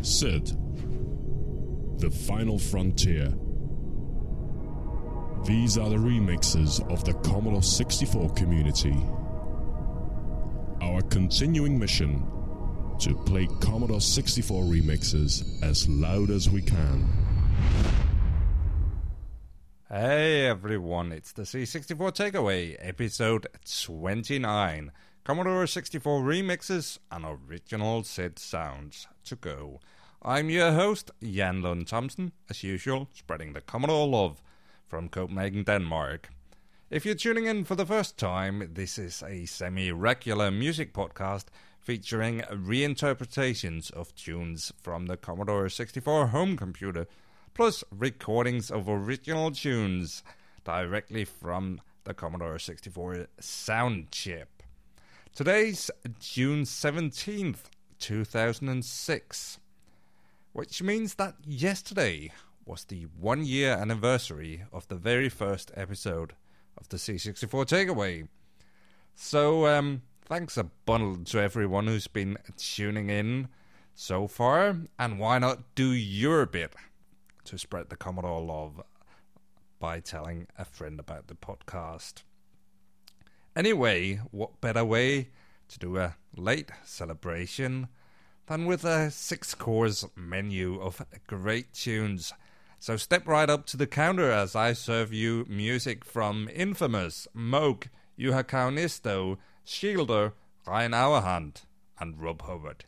Sid, The Final Frontier. These are the remixes of the Commodore 64 community. Our continuing mission to play Commodore 64 remixes as loud as we can. Hey everyone, it's the C64 Takeaway, episode 29. Commodore 64 remixes and original SID sounds to go. I'm your host, Jan Lund Thomsen, as usual, spreading the Commodore love from Copenhagen, Denmark. If you're tuning in for the first time, this is a semi-regular music podcast featuring reinterpretations of tunes from the Commodore 64 home computer, plus recordings of original tunes directly from the Commodore 64 sound chip. Today's June 17th, 2006, which means that yesterday was the 1-year anniversary of the very first episode of the C64 Takeaway. So, thanks a bundle to everyone who's been tuning in so far, and why not do your bit to spread the Commodore love by telling a friend about the podcast. Anyway, what better way to do a late celebration than with a 6-course menu of great tunes. So step right up to the counter as I serve you music from Infamous, Moog, Juha Kaunisto, Shielder, Ryan Auerhand, and Rob Hubbard.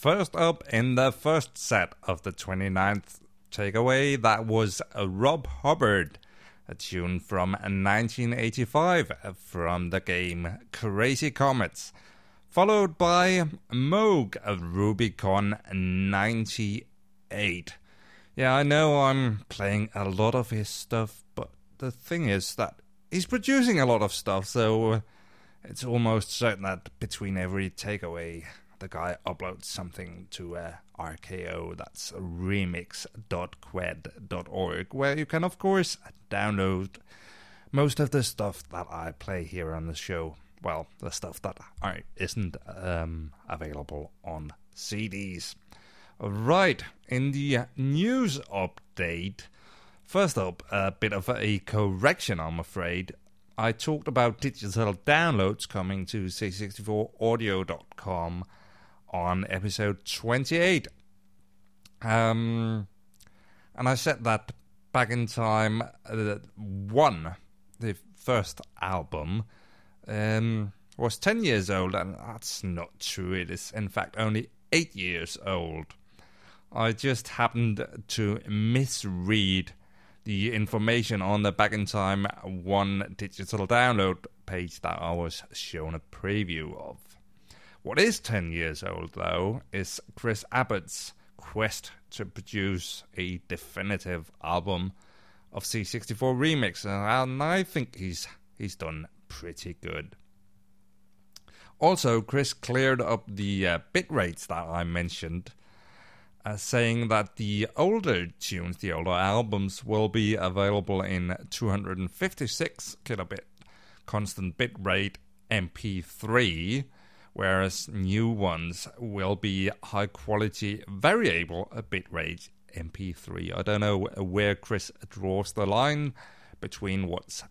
First up in the first set of the 29th takeaway, that was Rob Hubbard, a tune from 1985 from the game Crazy Comets, followed by Moog of Rubicon 98. Yeah, I know I'm playing a lot of his stuff, but the thing is that he's producing a lot of stuff, so it's almost certain that between every takeaway, the guy uploads something to RKO, that's remix.qued.org, where you can, of course, download most of the stuff that I play here on the show. Well, the stuff that isn't available on CDs. Right, in the news update, first up, a bit of a correction, I'm afraid. I talked about digital downloads coming to C64audio.com on episode 28. And I said that back in time, the first album, was 10 years old, and that's not true. It is, in fact, only 8 years old. I just happened to misread the information on the Back in Time 1 digital download page that I was shown a preview of. What is 10 years old, though, is Chris Abbott's quest to produce a definitive album of C64 remix, and I think he's done pretty good. Also, Chris cleared up the bit rates that I mentioned, saying that the older tunes, the older albums, will be available in 256 kilobit constant bit rate MP3, whereas new ones will be high quality variable bit rate MP3. I don't know where Chris draws the line between what's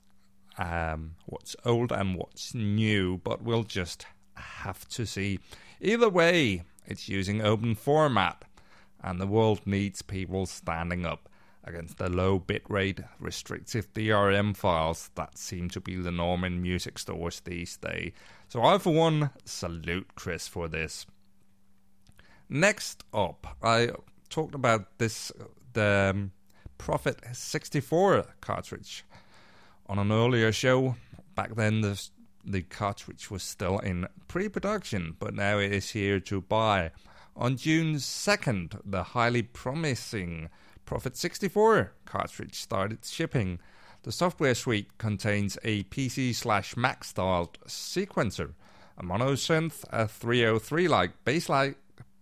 old and what's new, but we'll just have to see. Either way, it's using open format, and the world needs people standing up against the low bitrate restrictive DRM files that seem to be the norm in music stores these days. So I, for one, salute Chris for this. Next up, I talked about the Prophet 64 cartridge on an earlier show. Back then, the cartridge was still in pre-production, but now it is here to buy. On June 2nd, the highly promising Prophet 64 cartridge started shipping. The software suite contains a PC/Mac styled sequencer, a mono synth, a 303-like bassline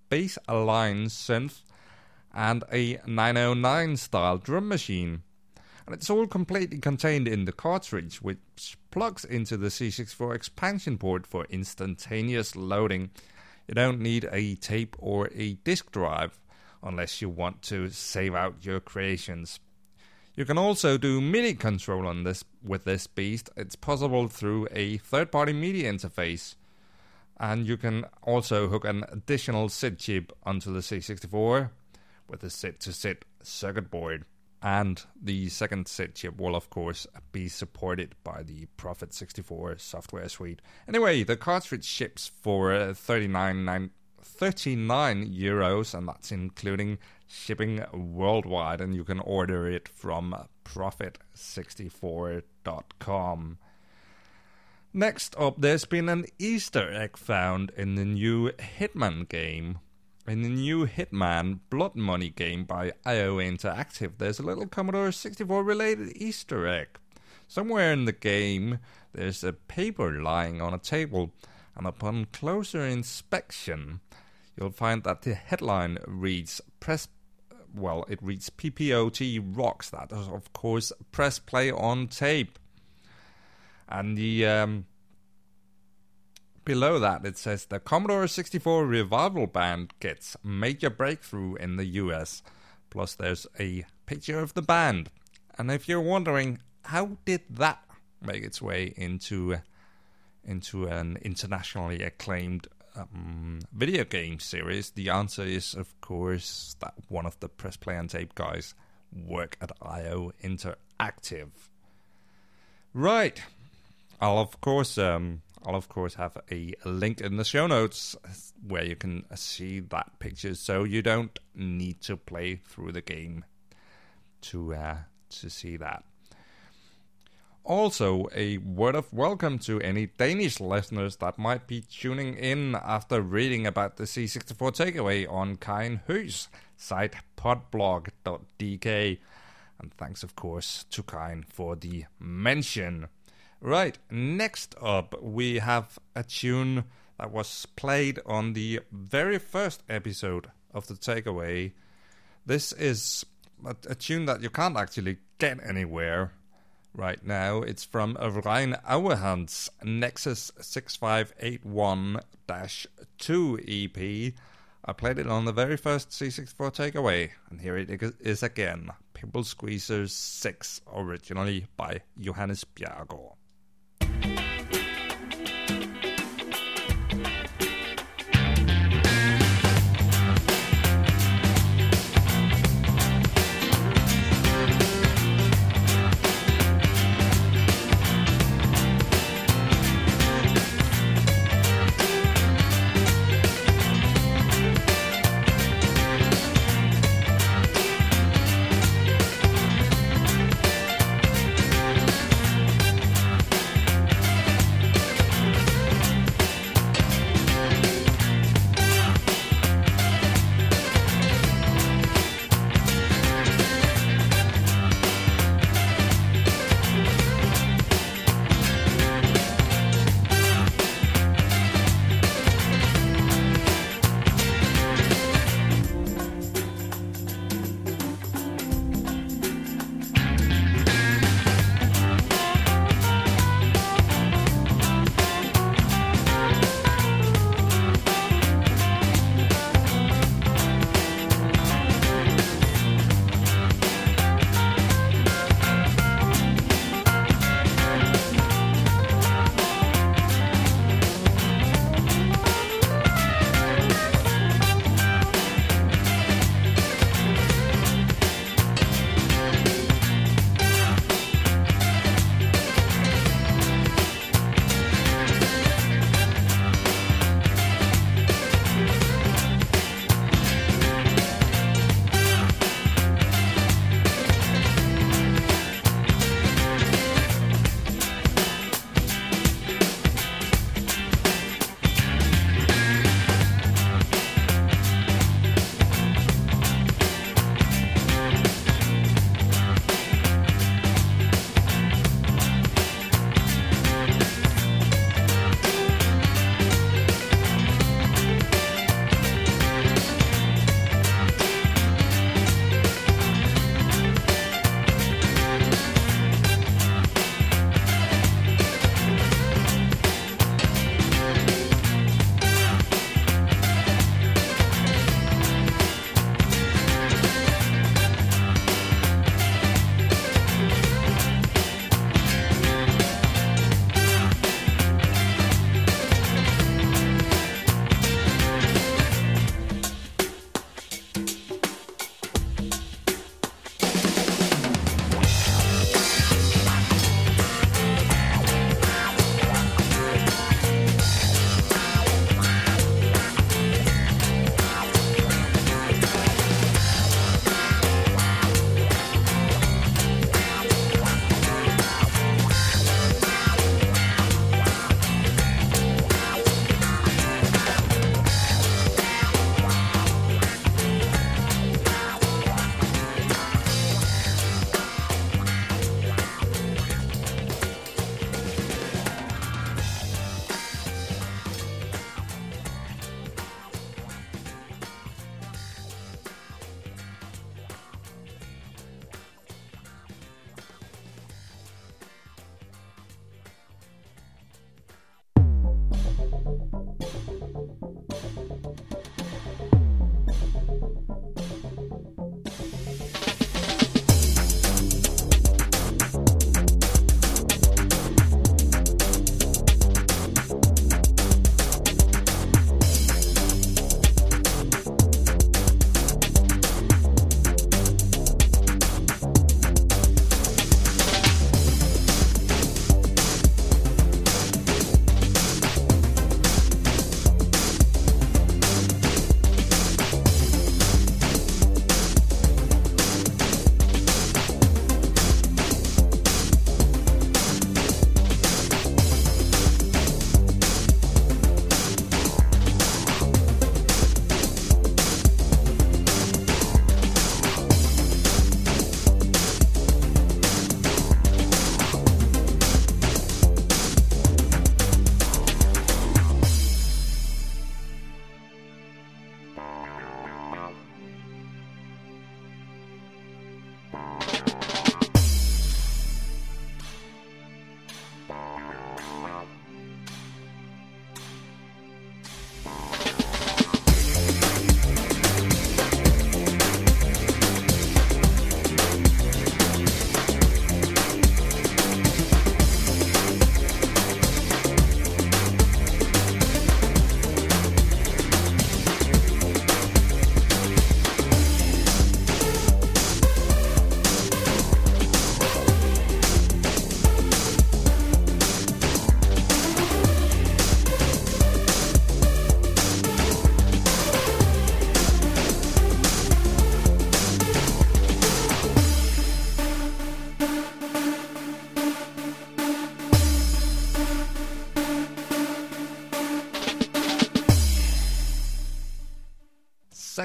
synth, and a 909 style drum machine. And it's all completely contained in the cartridge, which plugs into the C64 expansion port for instantaneous loading. You don't need a tape or a disk drive unless you want to save out your creations. You can also do MIDI control on this with this beast. It's possible through a third-party media interface. And you can also hook an additional SID chip onto the C64 with a SID-to-SID circuit board. And the second SID chip will, of course, be supported by the Prophet 64 software suite. Anyway, the cartridge ships for 39 euros, and that's including shipping worldwide, and you can order it from prophet64.com. Next up, there's been an Easter egg found in the new Hitman game. In the new Hitman Blood Money game by IO Interactive, there's a little Commodore 64 related Easter egg. Somewhere in the game, there's a paper lying on a table, and upon closer inspection, you'll find that the headline reads PPOT rocks. That is, of course, press play on tape. And the below that, it says the Commodore 64 Revival Band gets major breakthrough in the US. Plus, there's a picture of the band. And if you're wondering, how did that make its way into an internationally acclaimed video game series? The answer is, of course, that one of the press play on tape guys work at IO Interactive. Right. I'll, of course, I'll of course have a link in the show notes where you can see that picture, so you don't need to play through the game to see that. Also, a word of welcome to any Danish listeners that might be tuning in after reading about the C64 takeaway on Kain Hø's site podblog.dk. And thanks, of course, to Kain for the mention. Right, next up, we have a tune that was played on the very first episode of the takeaway. This is a tune that you can't actually get anywhere right now. It's from Rein Auerhand's Nexus 6581-2 EP. I played it on the very first C64 takeaway, and here it is again. Pimple Squeezers 6, originally by Johannes Bjerregaard.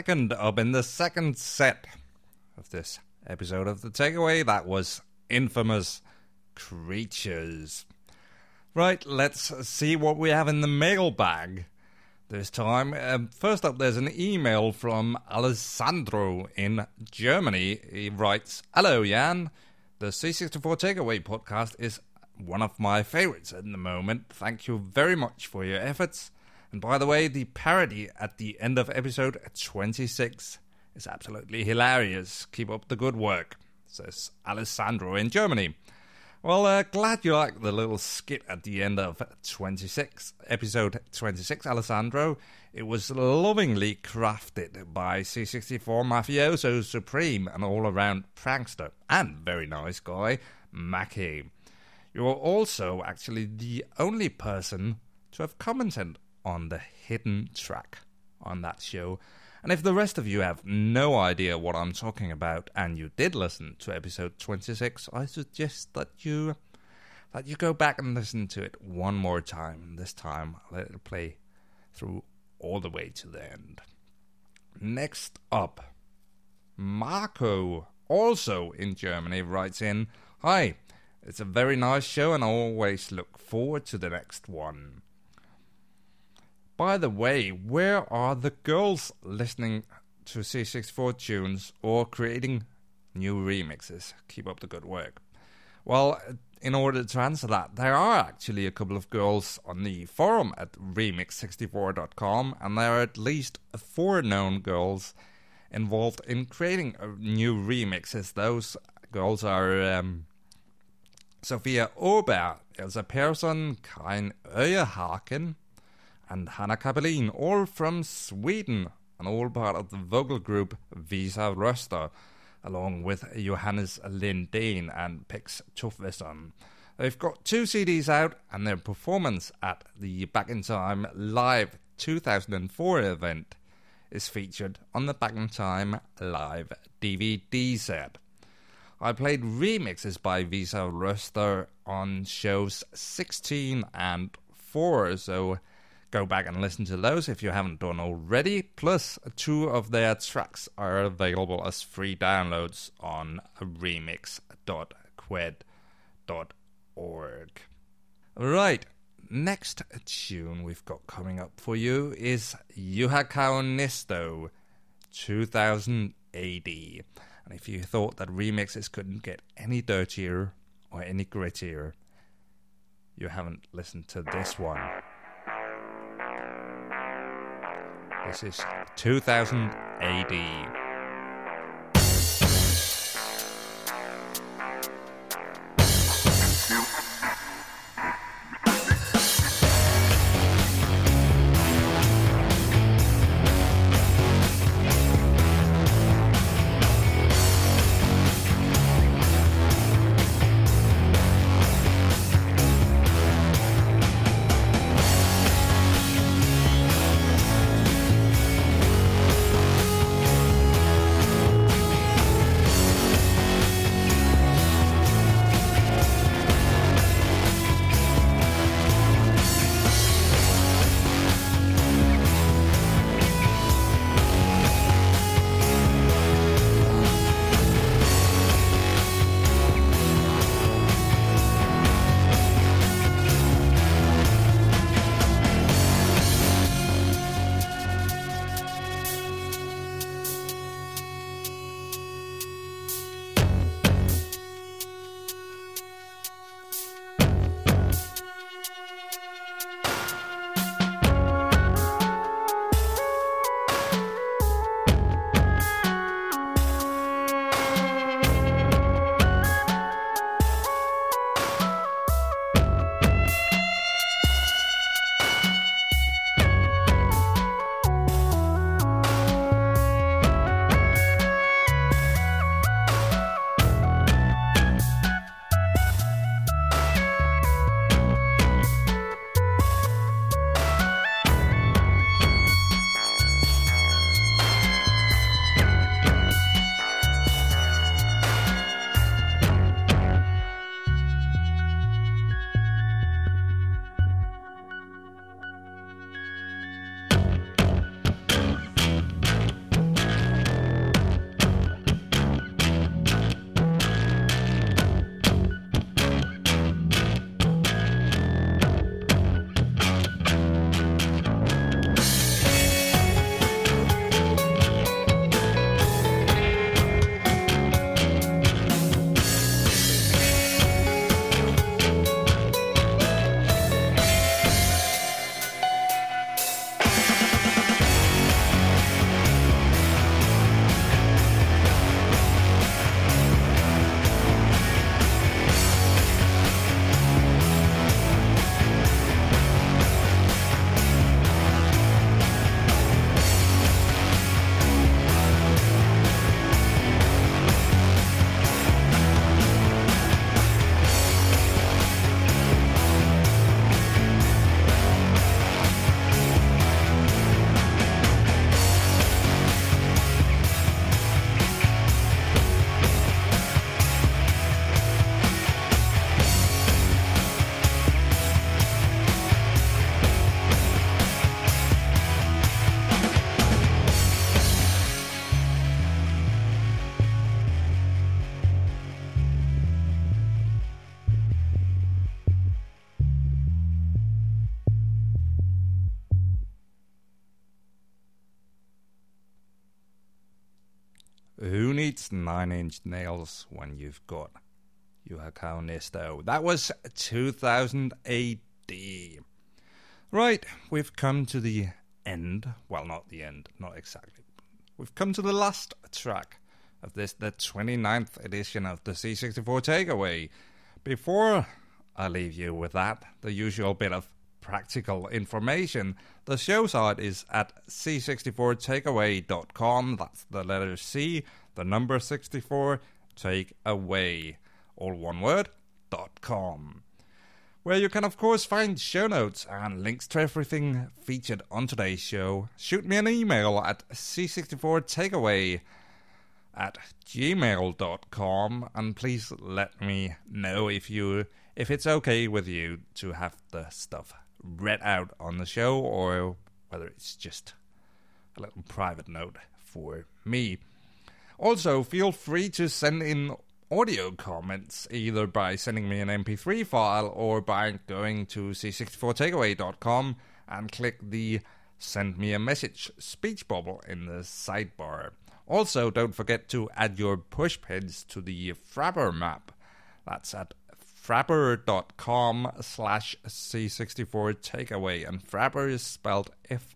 second up in the second set of this episode of The Takeaway. That was Infamous Creatures. Right, let's see what we have in the mailbag this time. First up, there's an email from Alessandro in Germany. He writes, "Hello, Jan. The C64 Takeaway podcast is one of my favorites at the moment. Thank you very much for your efforts. And by the way, the parody at the end of episode 26 is absolutely hilarious. Keep up the good work," says Alessandro in Germany. Well, glad you like the little skit at the end of episode 26, Alessandro. It was lovingly crafted by C64 Mafioso Supreme, an all-around prankster and very nice guy, Mackie. You're also actually the only person to have commented on the hidden track on that show. And if the rest of you have no idea what I'm talking about and you did listen to episode 26, I suggest that you go back and listen to it one more time. This time, let it play through all the way to the end. Next up, Marco, also in Germany, writes in, "Hi, it's a very nice show and I always look forward to the next one. By the way, where are the girls listening to C64 tunes or creating new remixes? Keep up the good work." Well, in order to answer that, there are actually a couple of girls on the forum at remix64.com, and there are at least 4 known girls involved in creating new remixes. Those girls are Sophia Ober, Elsa Persson, Karin Öjehaken, and Hanna Kapelin, all from Sweden, and all part of the vocal group Visa Röster, along with Johannes Lindén and Pix Tuffesson. They've got 2 CDs out, and their performance at the Back in Time Live 2004 event is featured on the Back in Time Live DVD set. I played remixes by Visa Röster on shows 16 and 4, so go back and listen to those if you haven't done already. Plus, 2 of their tracks are available as free downloads on remix.qued.org. Right, next tune we've got coming up for you is Juha Kaunisto 2000 AD. And if you thought that remixes couldn't get any dirtier or any grittier, you haven't listened to this one. This is 2000 AD. Who needs 9-inch nails when you've got Yukihiko Nisto? That was 2000 AD. Right, we've come to the end. Well, not the end, not exactly. We've come to the last track of this, the 29th edition of the C64 Takeaway. Before I leave you with that, the usual bit of practical information, the show site is at c64takeaway.com. That's the letter C, the number 64, takeaway, all one word, .com. Where you can of course find show notes and links to everything featured on today's show. Shoot me an email at c64takeaway@gmail.com, and please let me know if it's okay with you to have the stuff read out on the show, or whether it's just a little private note for me. Also, feel free to send in audio comments, either by sending me an MP3 file or by going to c64takeaway.com and click the Send Me a Message speech bubble in the sidebar. Also, don't forget to add your push pins to the Frapper map. That's at frapper.com/C64takeaway, and Frapper is spelled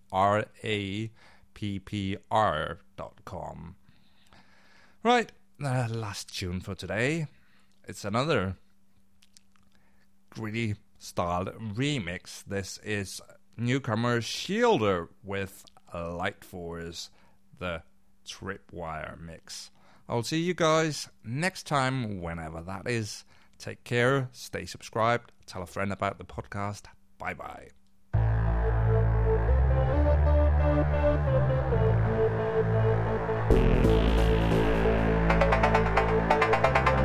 FRAPPR.com. Right, the last tune for today. It's another gritty styled remix. This is newcomer Shielder with Light Force, the Tripwire mix. I'll see you guys next time, whenever that is. Take care, stay subscribed, tell a friend about the podcast. Bye bye.